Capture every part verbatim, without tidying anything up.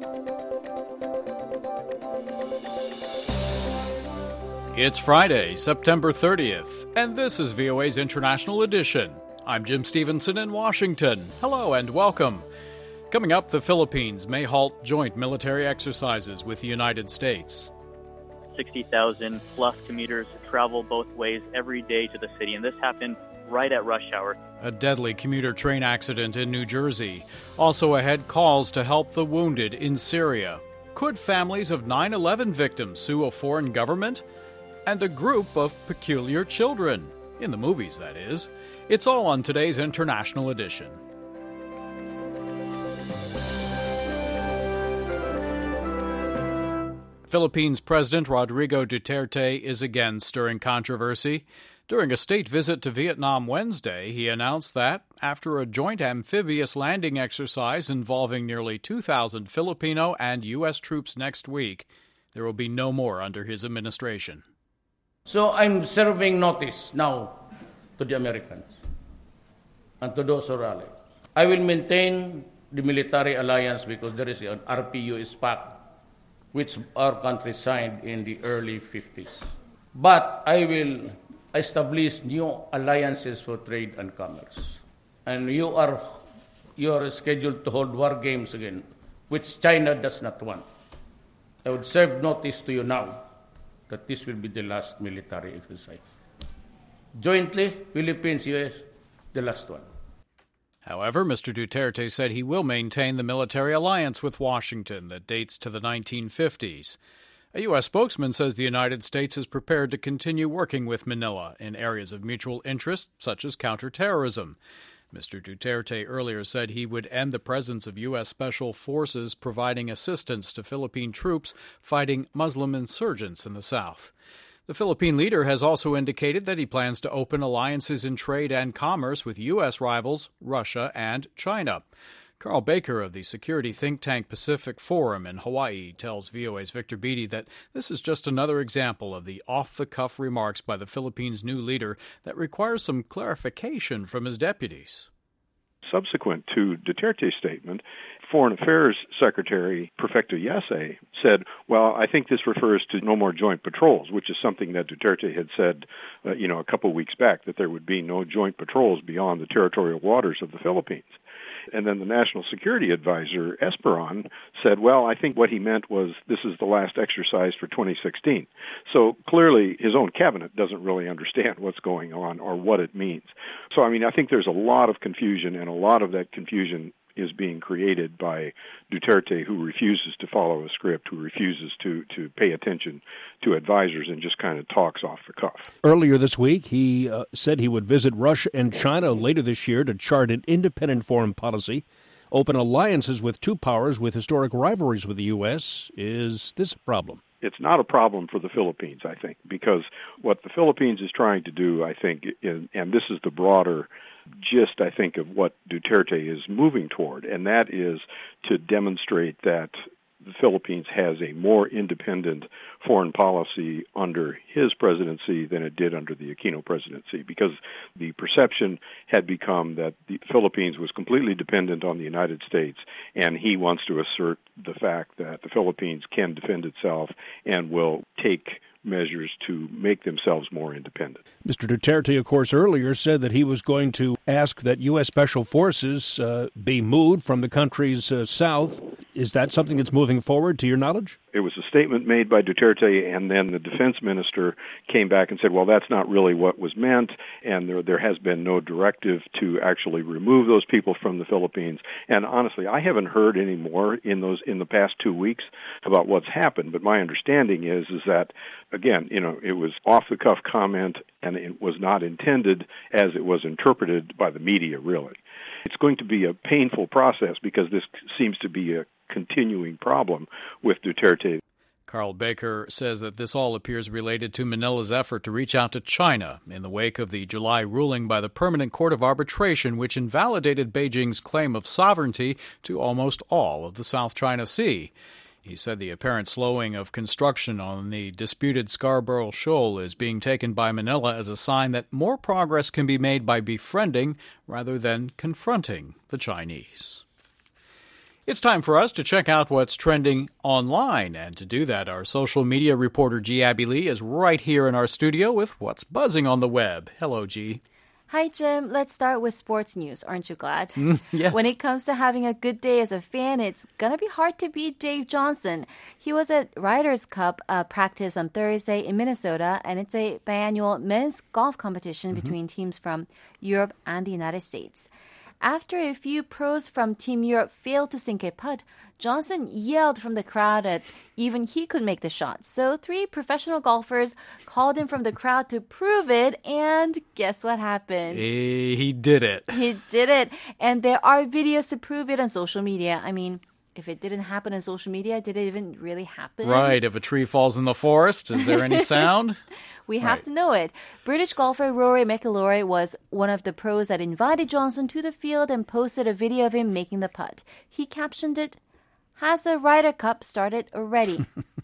It's Friday, September thirtieth, and this is V O A's International Edition. I'm Jim Stevenson in Washington. Hello and welcome. Coming up, the Philippines may halt joint military exercises with the United States. sixty thousand plus commuters travel both ways every day to the city, and this happened right at rush hour. A deadly commuter train accident in New Jersey. Also ahead, calls to help the wounded in Syria. Could families of nine eleven victims sue a foreign government? And a group of peculiar children. In the movies, that is. It's all on today's International Edition. Philippines President Rodrigo Duterte is again stirring controversy. During a state visit to Vietnam Wednesday, he announced that, after a joint amphibious landing exercise involving nearly two thousand Filipino and U S troops next week, there will be no more under his administration. So I'm serving notice now to the Americans and to those who rally. I will maintain the military alliance because there is an R P U S pact which our country signed in the early fifties. But I will establish new alliances for trade and commerce. And you are you are scheduled to hold war games again, which China does not want. I would serve notice to you now that this will be the last military exercise. Jointly, Philippines, U S, the last one. However, Mister Duterte said he will maintain the military alliance with Washington that dates to the nineteen fifties. A U S spokesman says the United States is prepared to continue working with Manila in areas of mutual interest, such as counterterrorism. Mister Duterte earlier said he would end the presence of U S special forces providing assistance to Philippine troops fighting Muslim insurgents in the south. The Philippine leader has also indicated that he plans to open alliances in trade and commerce with U S rivals Russia and China. Carl Baker of the security think tank Pacific Forum in Hawaii tells V O A's Victor Beattie that this is just another example of the off-the-cuff remarks by the Philippines' new leader that requires some clarification from his deputies. Subsequent to Duterte's statement, Foreign Affairs Secretary Perfecto Yase said, well, I think this refers to no more joint patrols, which is something that Duterte had said, uh, you know, a couple weeks back, that there would be no joint patrols beyond the territorial waters of the Philippines. And then the National Security Advisor, Esperon, said, well, I think what he meant was this is the last exercise for twenty sixteen. So clearly his own cabinet doesn't really understand what's going on or what it means. So, I mean, I think there's a lot of confusion, and a lot of that confusion is being created by Duterte, who refuses to follow a script, who refuses to, to pay attention to advisors and just kind of talks off the cuff. Earlier this week, he uh, said he would visit Russia and China later this year to chart an independent foreign policy, open alliances with two powers with historic rivalries with the U S. Is this a problem? It's not a problem for the Philippines, I think, because what the Philippines is trying to do, I think, is, and this is the broader gist, I think, of what Duterte is moving toward, and that is to demonstrate that the Philippines has a more independent foreign policy under his presidency than it did under the Aquino presidency, because the perception had become that the Philippines was completely dependent on the United States, and he wants to assert the fact that the Philippines can defend itself and will take measures to make themselves more independent. Mister Duterte, of course, earlier said that he was going to ask that U S Special Forces uh, be moved from the country's uh, south. Is that something that's moving forward, to your knowledge? It was a statement made by Duterte, and then the defense minister came back and said, well, that's not really what was meant, and there, there has been no directive to actually remove those people from the Philippines. And honestly, I haven't heard any more in those in the past two weeks about what's happened, but my understanding is is that, again, you know, it was off-the-cuff comment, and it was not intended as it was interpreted by the media, really. It's going to be a painful process because this seems to be a continuing problem with Duterte. Carl Baker says that this all appears related to Manila's effort to reach out to China in the wake of the July ruling by the Permanent Court of Arbitration, which invalidated Beijing's claim of sovereignty to almost all of the South China Sea. He said the apparent slowing of construction on the disputed Scarborough Shoal is being taken by Manila as a sign that more progress can be made by befriending rather than confronting the Chinese. It's time for us to check out what's trending online. And to do that, our social media reporter G. Abby Lee is right here in our studio with what's buzzing on the web. Hello, G. Hi, Jim. Let's start with sports news. Aren't you glad? Mm, yes. When it comes to having a good day as a fan, it's going to be hard to beat Dave Johnson. He was at Ryder's Cup uh, practice on Thursday in Minnesota, and it's a biannual men's golf competition mm-hmm. between teams from Europe and the United States. After a few pros from Team Europe failed to sink a putt, Johnson yelled from the crowd that even he could make the shot. So three professional golfers called him from the crowd to prove it, and guess what happened? He, he did it. He did it. And there are videos to prove it on social media. I mean, if it didn't happen on social media, did it even really happen? Right. If a tree falls in the forest, is there any sound? We have right. to know it. British golfer Rory McIlroy was one of the pros that invited Johnson to the field and posted a video of him making the putt. He captioned it, "Has the Ryder Cup started already?"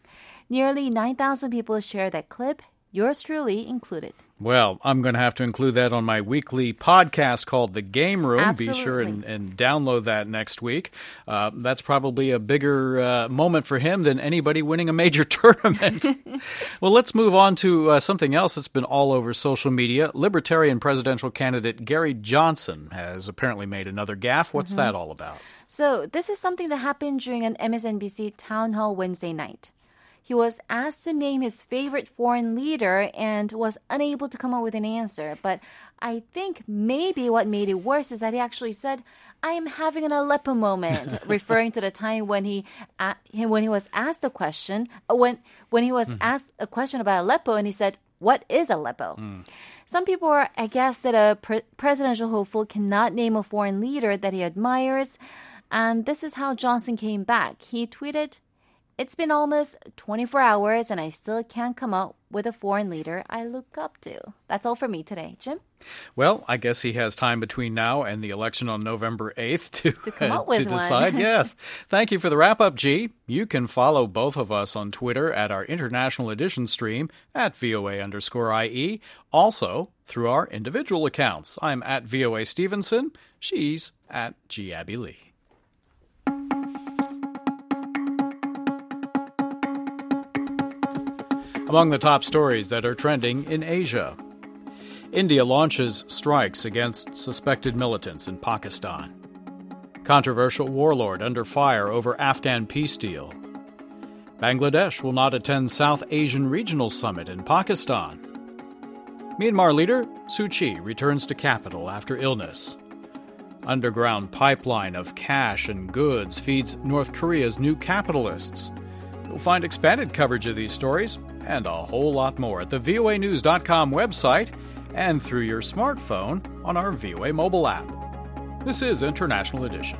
Nearly nine thousand people shared that clip, yours truly included. Well, I'm going to have to include that on my weekly podcast called The Game Room. Absolutely. Be sure and, and download that next week. Uh, that's probably a bigger uh, moment for him than anybody winning a major tournament. Well, let's move on to uh, something else that's been all over social media. Libertarian presidential candidate Gary Johnson has apparently made another gaffe. What's mm-hmm. that all about? So this is something that happened during an M S N B C town hall Wednesday night. He was asked to name his favorite foreign leader and was unable to come up with an answer. But I think maybe what made it worse is that he actually said, "I am having an Aleppo moment," referring to the time when he uh, when he was asked a question when when he was mm. asked a question about Aleppo, and he said, "What is Aleppo?" Mm. Some people are aghast that a pre- presidential hopeful cannot name a foreign leader that he admires, and this is how Johnson came back. He tweeted, "It's been almost twenty-four hours and I still can't come up with a foreign leader I look up to." That's all for me today. Jim? Well, I guess he has time between now and the election on November eighth to, to, come up with to decide. Yes. Thank you for the wrap-up, G. You can follow both of us on Twitter at our International Edition stream at VOA underscore IE. Also, through our individual accounts. I'm at VOA Stevenson. She's at G. Abby Lee. Among the top stories that are trending in Asia. India launches strikes against suspected militants in Pakistan. Controversial warlord under fire over Afghan peace deal. Bangladesh will not attend South Asian Regional Summit in Pakistan. Myanmar leader Suu Kyi returns to capital after illness. Underground pipeline of cash and goods feeds North Korea's new capitalists. You'll find expanded coverage of these stories and a whole lot more at the V O A news dot com website and through your smartphone on our V O A mobile app. This is International Edition.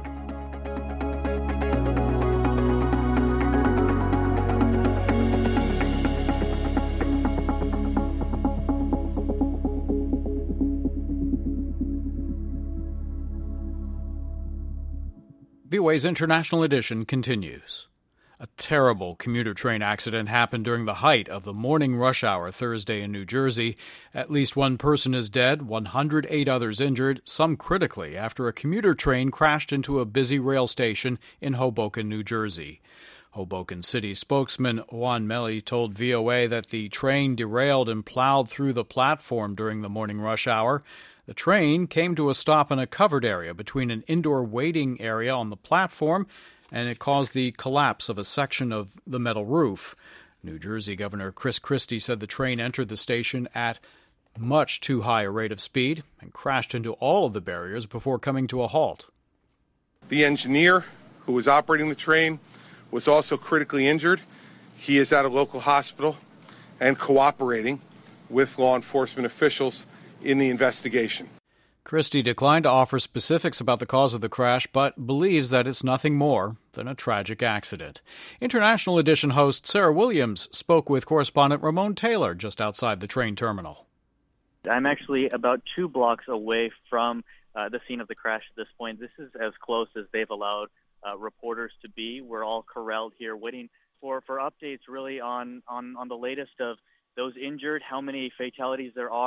V O A's International Edition continues. A terrible commuter train accident happened during the height of the morning rush hour Thursday in New Jersey. At least one person is dead, one hundred eight others injured, some critically, after a commuter train crashed into a busy rail station in Hoboken, New Jersey. Hoboken City spokesman Juan Melli told V O A that the train derailed and plowed through the platform during the morning rush hour. The train came to a stop in a covered area between an indoor waiting area on the platform, and it caused the collapse of a section of the metal roof. New Jersey Governor Chris Christie said the train entered the station at much too high a rate of speed and crashed into all of the barriers before coming to a halt. The engineer who was operating the train was also critically injured. He is at a local hospital and cooperating with law enforcement officials in the investigation. Christie declined to offer specifics about the cause of the crash, but believes that it's nothing more than a tragic accident. International Edition host Sarah Williams spoke with correspondent Ramon Taylor just outside the train terminal. I'm actually about two blocks away from uh, the scene of the crash at this point. This is as close as they've allowed uh, reporters to be. We're all corralled here waiting for, for updates really on, on, on the latest of those injured, how many fatalities there are.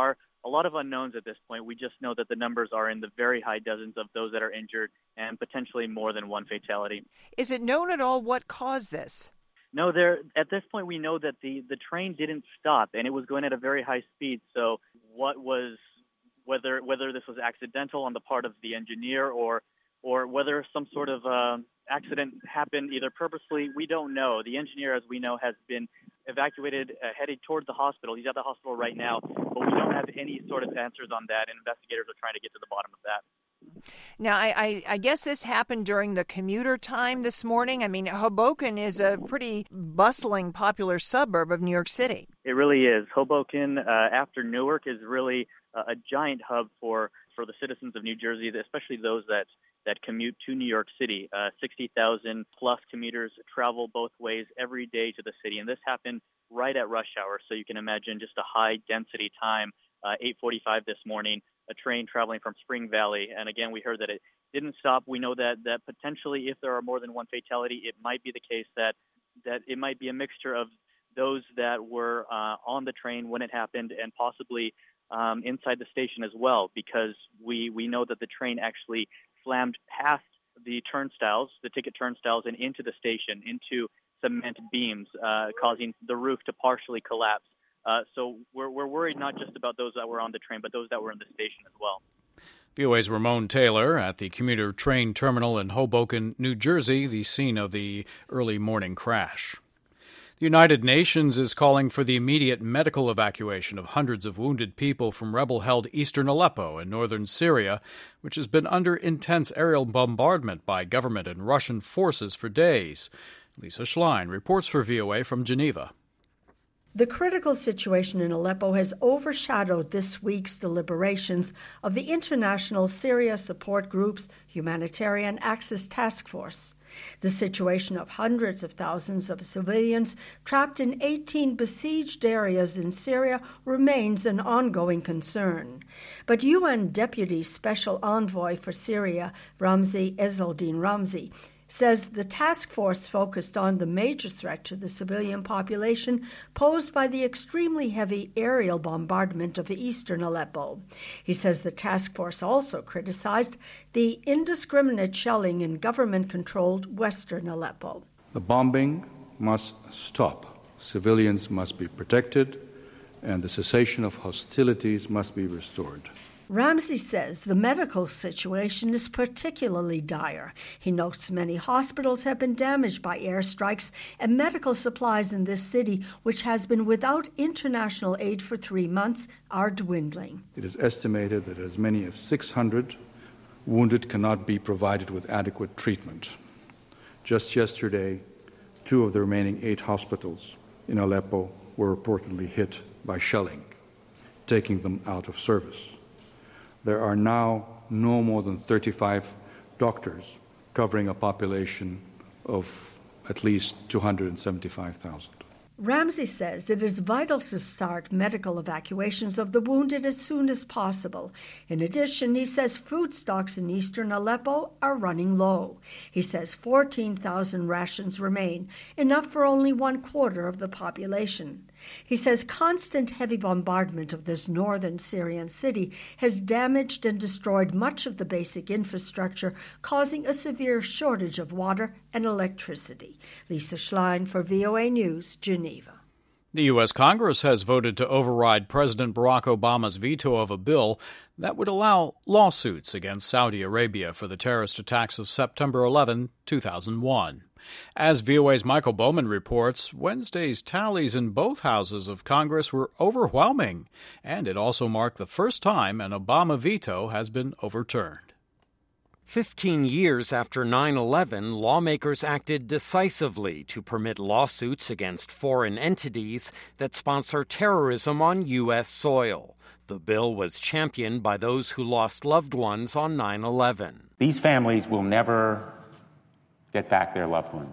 a lot of unknowns at this point. We just know that the numbers are in the very high dozens of those that are injured and potentially more than one fatality. Is it known at all what caused this? No, there. At this point, we know that the, the train didn't stop, and it was going at a very high speed. So what was, whether whether this was accidental on the part of the engineer or or whether some sort of uh, accident happened either purposely, we don't know. The engineer, as we know, has been evacuated, uh, headed towards the hospital. He's at the hospital right now, but we don't have any sort of answers on that, and investigators are trying to get to the bottom of that. Now, I, I, I guess this happened during the commuter time this morning. I mean, Hoboken is a pretty bustling, popular suburb of New York City. It really is. Hoboken, uh, after Newark, is really uh, a giant hub for, for the citizens of New Jersey, especially those that, that commute to New York City. Uh, sixty thousand plus commuters travel both ways every day to the city, and this happened right at rush hour, so you can imagine just a high-density time, uh, eight forty-five this morning, a train traveling from Spring Valley. And again, we heard that it didn't stop. We know that, that potentially if there are more than one fatality, it might be the case that, that it might be a mixture of those that were uh, on the train when it happened and possibly um, inside the station as well, because we, we know that the train actually slammed past the turnstiles, the ticket turnstiles, and into the station, into cement beams, uh, causing the roof to partially collapse. Uh, so we're we're worried not just about those that were on the train, but those that were in the station as well. V O A's Ramon Taylor at the commuter train terminal in Hoboken, New Jersey, the scene of the early morning crash. The United Nations is calling for the immediate medical evacuation of hundreds of wounded people from rebel-held eastern Aleppo in northern Syria, which has been under intense aerial bombardment by government and Russian forces for days. Lisa Schlein reports for V O A from Geneva. The critical situation in Aleppo has overshadowed this week's deliberations of the International Syria Support Group's Humanitarian Access Task Force. The situation of hundreds of thousands of civilians trapped in eighteen besieged areas in Syria remains an ongoing concern. But U N Deputy Special Envoy for Syria, Ramzi Ezzaldin Ramzi, says the task force focused on the major threat to the civilian population posed by the extremely heavy aerial bombardment of eastern Aleppo. He says the task force also criticized the indiscriminate shelling in government-controlled western Aleppo. The bombing must stop. Civilians must be protected, and the cessation of hostilities must be restored. Ramzi says the medical situation is particularly dire. He notes many hospitals have been damaged by airstrikes, and medical supplies in this city, which has been without international aid for three months, are dwindling. It is estimated that as many as six hundred wounded cannot be provided with adequate treatment. Just yesterday, two of the remaining eight hospitals in Aleppo were reportedly hit by shelling, taking them out of service. There are now no more than thirty-five doctors covering a population of at least two hundred seventy-five thousand. Ramzi says it is vital to start medical evacuations of the wounded as soon as possible. In addition, he says food stocks in eastern Aleppo are running low. He says fourteen thousand rations remain, enough for only one quarter of the population. He says constant heavy bombardment of this northern Syrian city has damaged and destroyed much of the basic infrastructure, causing a severe shortage of water and electricity. Lisa Schlein for V O A News, Geneva. The U S. Congress has voted to override President Barack Obama's veto of a bill that would allow lawsuits against Saudi Arabia for the terrorist attacks of September eleventh, two thousand one. As V O A's Michael Bowman reports, Wednesday's tallies in both houses of Congress were overwhelming, and it also marked the first time an Obama veto has been overturned. Fifteen years after nine eleven, lawmakers acted decisively to permit lawsuits against foreign entities that sponsor terrorism on U S soil. The bill was championed by those who lost loved ones on nine eleven. These families will never get back their loved ones,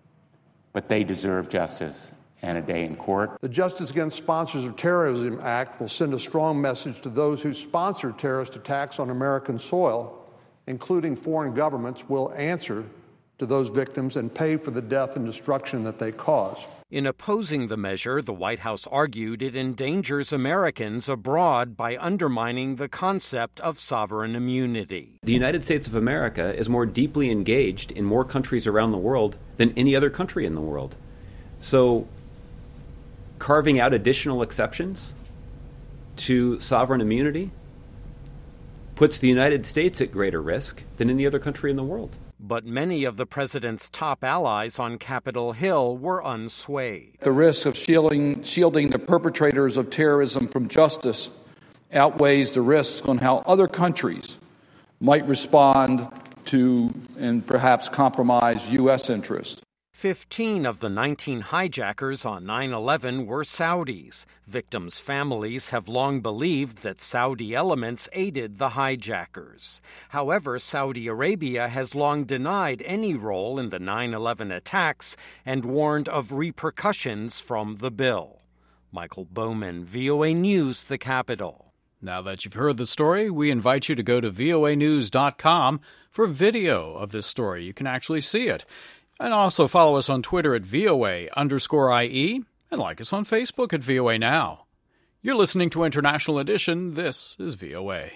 but they deserve justice and a day in court. The Justice Against Sponsors of Terrorism Act will send a strong message to those who sponsor terrorist attacks on American soil, including foreign governments, will answer to those victims and pay for the death and destruction that they cause. In opposing the measure, the White House argued it endangers Americans abroad by undermining the concept of sovereign immunity. The United States of America is more deeply engaged in more countries around the world than any other country in the world. So, carving out additional exceptions to sovereign immunity puts the United States at greater risk than any other country in the world. But many of the president's top allies on Capitol Hill were unswayed. The risk of shielding, shielding the perpetrators of terrorism from justice outweighs the risks on how other countries might respond to and perhaps compromise U S interests. Fifteen of the nineteen hijackers on nine eleven were Saudis. Victims' families have long believed that Saudi elements aided the hijackers. However, Saudi Arabia has long denied any role in the nine eleven attacks and warned of repercussions from the bill. Michael Bowman, V O A News, the Capitol. Now that you've heard the story, we invite you to go to V O A news dot com for video of this story. You can actually see it. And also follow us on Twitter at V O A underscore I E and like us on Facebook at V O A Now. You're listening to International Edition. This is V O A.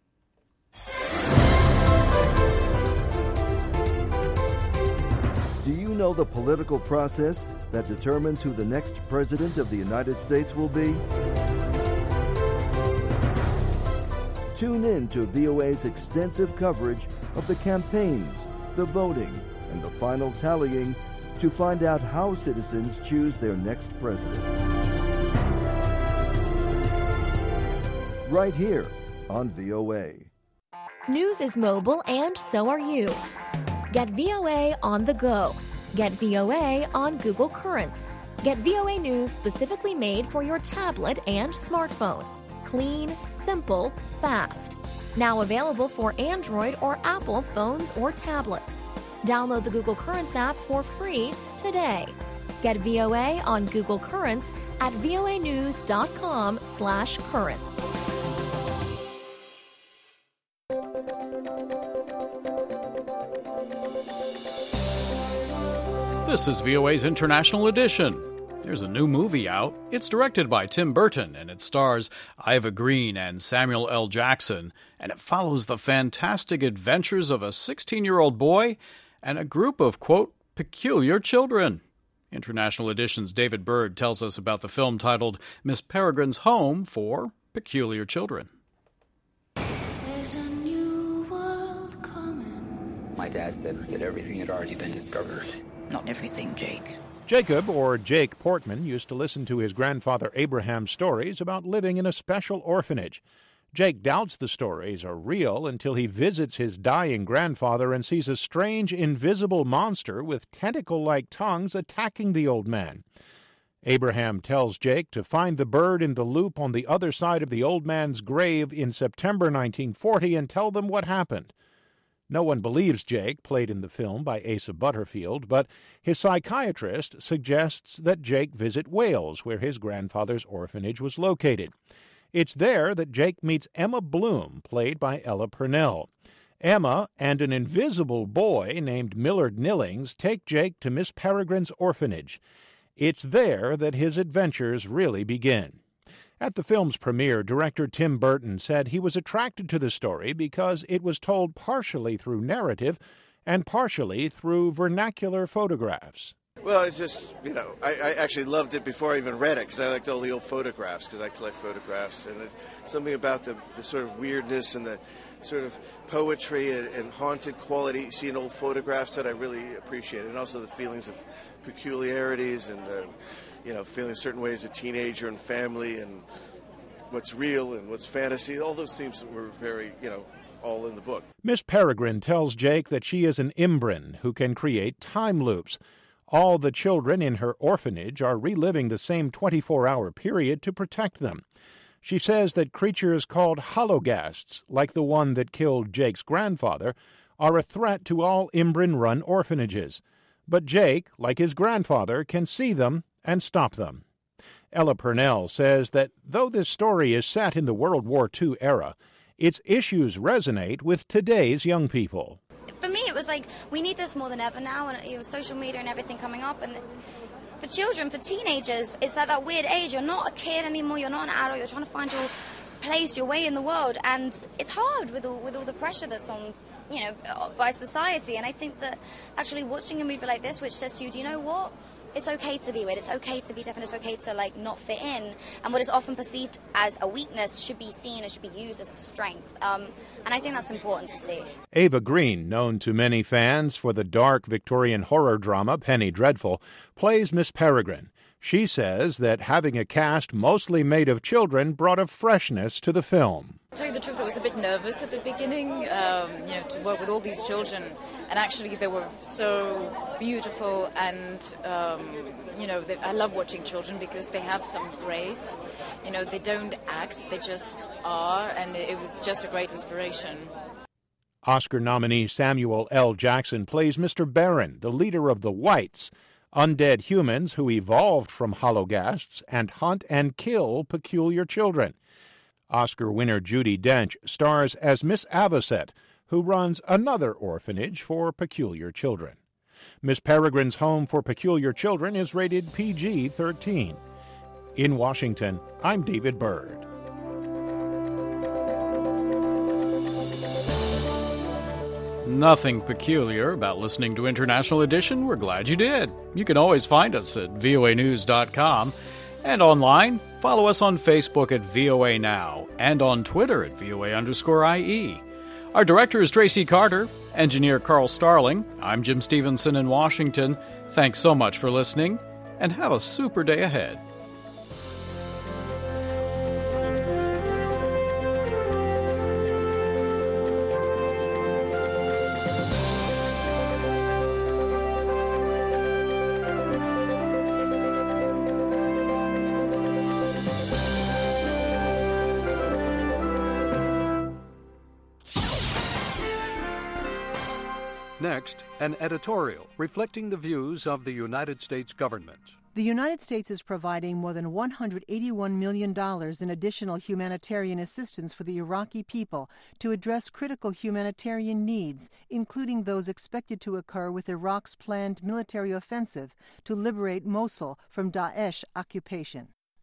Do you know the political process that determines who the next president of the United States will be? Tune in to V O A's extensive coverage of the campaigns, the voting, and the final tallying to find out how citizens choose their next president. Right here on V O A. News is mobile and so are you. Get V O A on the go. Get V O A on Google Currents. Get V O A News specifically made for your tablet and smartphone. Clean, simple, fast. Now available for Android or Apple phones or tablets. Download the Google Currents app for free today. Get V O A on Google Currents at voa news dot com slash currents. This is V O A's International Edition. There's a new movie out. It's directed by Tim Burton, and it stars Eva Green and Samuel L. Jackson, and it follows the fantastic adventures of a sixteen-year-old boy and a group of, quote, peculiar children. International Edition's David Bird tells us about the film titled Miss Peregrine's Home for Peculiar Children. There's a new world coming. My dad said that everything had already been discovered. Not everything, Jake. Jacob, or Jake Portman, used to listen to his grandfather Abraham's stories about living in a special orphanage. Jake doubts the stories are real until he visits his dying grandfather and sees a strange, invisible monster with tentacle-like tongues attacking the old man. Abraham tells Jake to find the bird in the loop on the other side of the old man's grave in September nineteen forty and tell them what happened. No one believes Jake, played in the film by Asa Butterfield, but his psychiatrist suggests that Jake visit Wales, where his grandfather's orphanage was located. It's there that Jake meets Emma Bloom, played by Ella Purnell. Emma and an invisible boy named Millard Nillings take Jake to Miss Peregrine's orphanage. It's there that his adventures really begin. At the film's premiere, director Tim Burton said he was attracted to the story because it was told partially through narrative and partially through vernacular photographs. Well, it's just, you know, I, I actually loved it before I even read it because I liked all the old photographs because I collect photographs. And it's something about the, the sort of weirdness and the sort of poetry and, and haunted quality you see in old photographs that I really appreciate. And also the feelings of peculiarities and, uh, you know, feeling certain ways as a teenager and family and what's real and what's fantasy. All those themes were very, you know, all in the book. Miss Peregrine tells Jake that she is an Imbrin who can create time loops. All the children in her orphanage are reliving the same twenty-four hour period to protect them. She says that creatures called hologhasts, like the one that killed Jake's grandfather, are a threat to all Imbrin-run orphanages. But Jake, like his grandfather, can see them and stop them. Ella Purnell says that though this story is set in the World War Two era, its issues resonate with today's young people. for me, it was like, we need this more than ever now, and you know, social media and everything coming up, and for children, for teenagers, it's at that weird age. You're not a kid anymore, you're not an adult, you're trying to find your place, your way in the world, and it's hard with all, with all the pressure that's on, you know, by society. And I think that actually watching a movie like this, which says to you, do you know what? It's okay to be weird, it's okay to be different, it's okay to, like, not fit in. And what is often perceived as a weakness should be seen and should be used as a strength. Um, and I think that's important to see. Ava Green, known to many fans for the dark Victorian horror drama Penny Dreadful, plays Miss Peregrine. She says that having a cast mostly made of children brought a freshness to the film. To tell you the truth, I was a bit nervous at the beginning, um, you know, to work with all these children, and actually they were so beautiful, and um, you know, they, I love watching children because they have some grace. You know, they don't act; they just are, and it was just a great inspiration. Oscar nominee Samuel L. Jackson plays Mister Barron, the leader of the Whites, undead humans who evolved from hologhasts and hunt and kill peculiar children. Oscar winner Judi Dench stars as Miss Avocet, who runs another orphanage for peculiar children. Miss Peregrine's Home for Peculiar Children is rated P G thirteen. In Washington, I'm David Byrd. Nothing peculiar about listening to International Edition. We're glad you did. You can always find us at V O A news dot com and online. Follow us on Facebook at V O A Now and on Twitter at V O A underscore I E. Our director is Tracy Carter, engineer Carl Starling. I'm Jim Stevenson in Washington. Thanks so much for listening, and have a super day ahead. Next, an editorial reflecting the views of the United States government. The United States is providing more than one hundred eighty-one million dollars in additional humanitarian assistance for the Iraqi people to address critical humanitarian needs, including those expected to occur with Iraq's planned military offensive to liberate Mosul from Daesh occupation.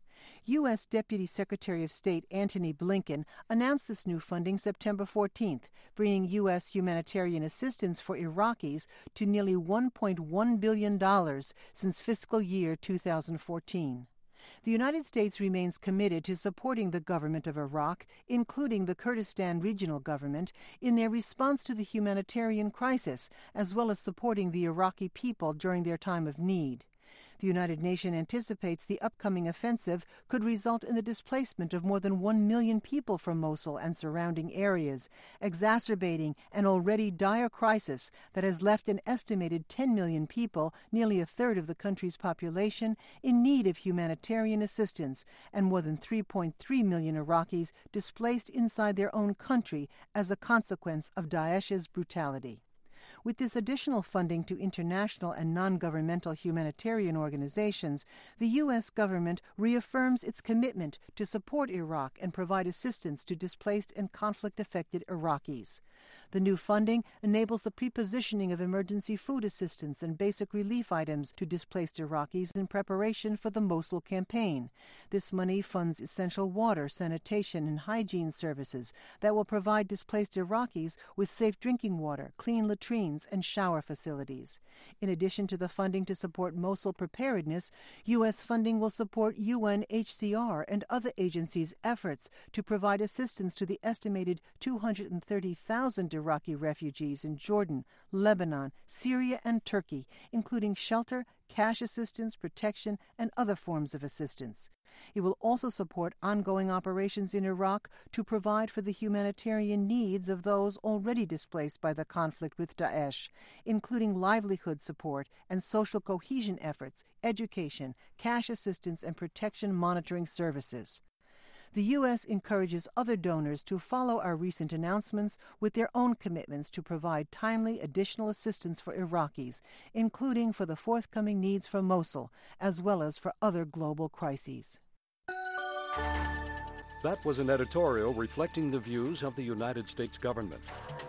U S. Deputy Secretary of State Antony Blinken announced this new funding September fourteenth, bringing U S humanitarian assistance for Iraqis to nearly one point one billion dollars since fiscal year two thousand fourteen. The United States remains committed to supporting the government of Iraq, including the Kurdistan Regional Government, in their response to the humanitarian crisis, as well as supporting the Iraqi people during their time of need. The United Nations anticipates the upcoming offensive could result in the displacement of more than one million people from Mosul and surrounding areas, exacerbating an already dire crisis that has left an estimated ten million people, nearly a third of the country's population, in need of humanitarian assistance, and more than three point three million Iraqis displaced inside their own country as a consequence of Daesh's brutality. With this additional funding to international and non-governmental humanitarian organizations, the U S government reaffirms its commitment to support Iraq and provide assistance to displaced and conflict-affected Iraqis. The new funding enables the prepositioning of emergency food assistance and basic relief items to displaced Iraqis in preparation for the Mosul campaign. This money funds essential water, sanitation, and hygiene services that will provide displaced Iraqis with safe drinking water, clean latrines, and shower facilities. In addition to the funding to support Mosul preparedness, U S funding will support U N H C R and other agencies' efforts to provide assistance to the estimated two hundred thirty thousand Iraqi refugees in Jordan, Lebanon, Syria, and Turkey, including shelter, cash assistance, protection, and other forms of assistance. It will also support ongoing operations in Iraq to provide for the humanitarian needs of those already displaced by the conflict with Daesh, including livelihood support and social cohesion efforts, education, cash assistance, and protection monitoring services. The U S encourages other donors to follow our recent announcements with their own commitments to provide timely additional assistance for Iraqis, including for the forthcoming needs for Mosul, as well as for other global crises. That was an editorial reflecting the views of the United States government.